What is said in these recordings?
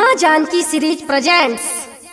माँ Janaki series presents.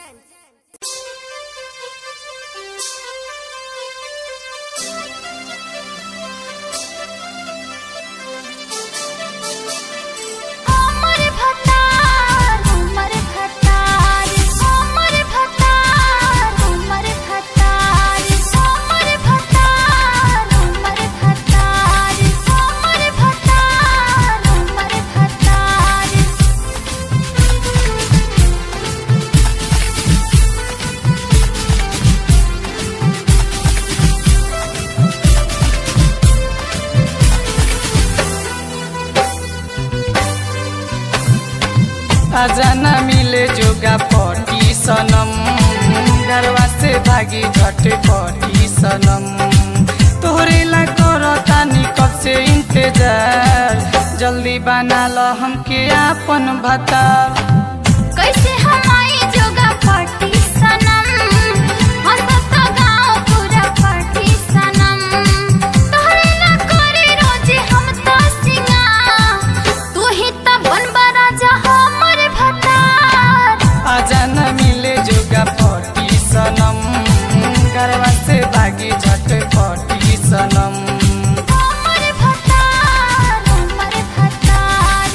आजा न मिले जोगा पटी सनम, घरवा से भागी झटपटी सनम। तोहरे ला करतानी कब से इंतजार, जल्दी बना लो हमके आपन भतार। कैसे हम आई जोगा पटी सनम, हंसत गाँव पूरा पटी सनम। तोहरे ला करे रोजे हम तो सिंगार, तू ही तो बनबा राजा हमर भतार। आजा न मिले जोगा पटी सनम, घरवा से भागी झटपटी सनम। हमर भतार, हमर भतार।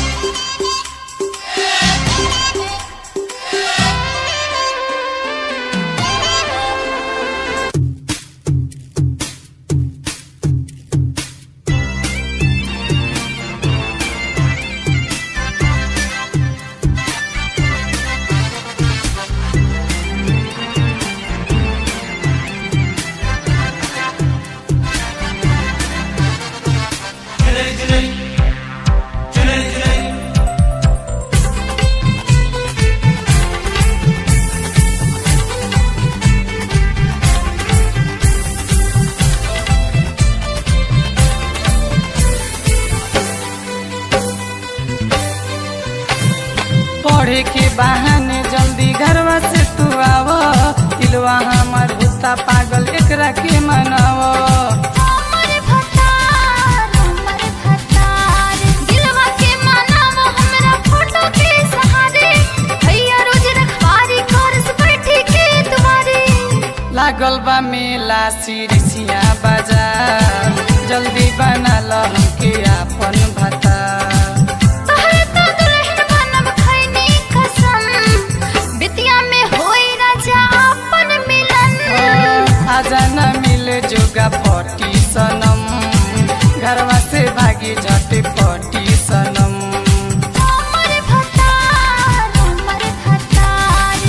पढ़े के बहाने जल्दी घरवा से तू आव, दिलवा हमर होता पागल एकरा के मनाव। हमर भतार, हमर भतार। दिलवा के मनाव हमरा फोटो के सहारे, भैया रोज रखवारी करस बैठी के दुआरे। लागल बा मेला सिरिसिया बाजार, जल्दी बना लो हमके आपन भतार। तोहरे तो दुल्हन बनब खैनी कसम, बिटिया में होई राजा अपन मिलन। आजा न मिले जोगा पटी सनम, घरवा से भागी झटपटी सनम। हमर भतार, हमर भतार।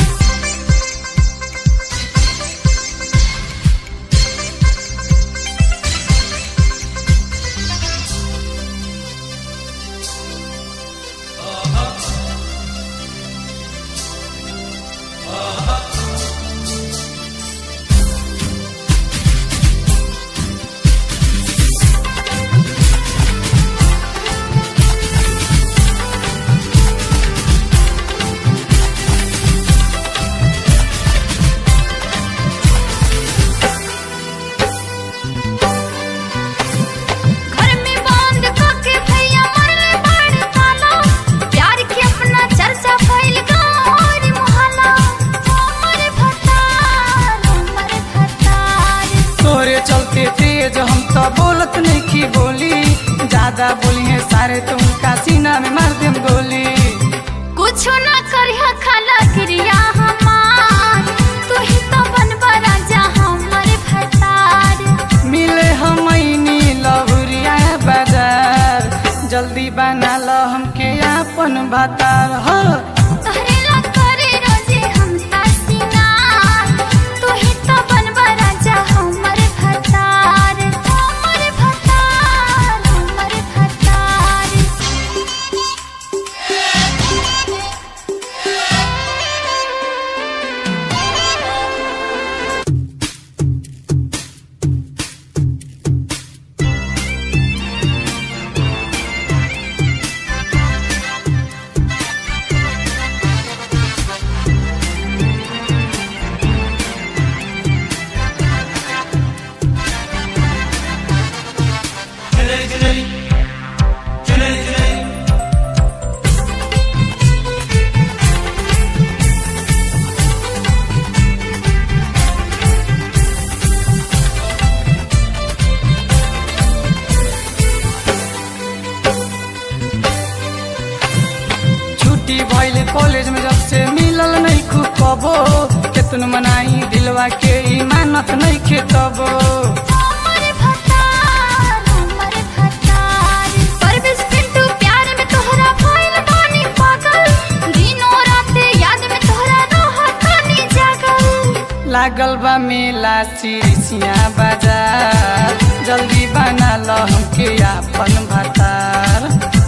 घर में बंद करके भैया मरले बाड़ ताला, प्यार के अपना चर्चा फैल गाँव और मोहल्ला। हमर भतार, हमर भतार। तोरे चलते तेज हम तो बोलत नहीं की बोली, ज्यादा बोली है सारे तुमका सीना में मार देम गोली। कुछो ना करिया खाला क्रिया हमार, तू ही तो बनबा राजा हमर भतार। मिले हम लहुरिया बाजार, जल्दी बना लो हमके आपन भतार। हो तोहरे ला करे रोजे हम ता सिंगार, तू ही तो बनबा राजा हमर भतार। हमर भतार, हमर भतार। छुट्टी भइल कॉलेज में जब से मिलल नहीं खूब कबो केतन मनाई दिलवा के इमानत नहीं खेतबो हमर भतार परवेश पिंटू प्यार में तोहरा भइल बानी पागल दिनो रात याद में तोहरा रहतानी जागल लागल बा मेला सिरिसिया बाजार जल्दी बना ल हमके आपन भतार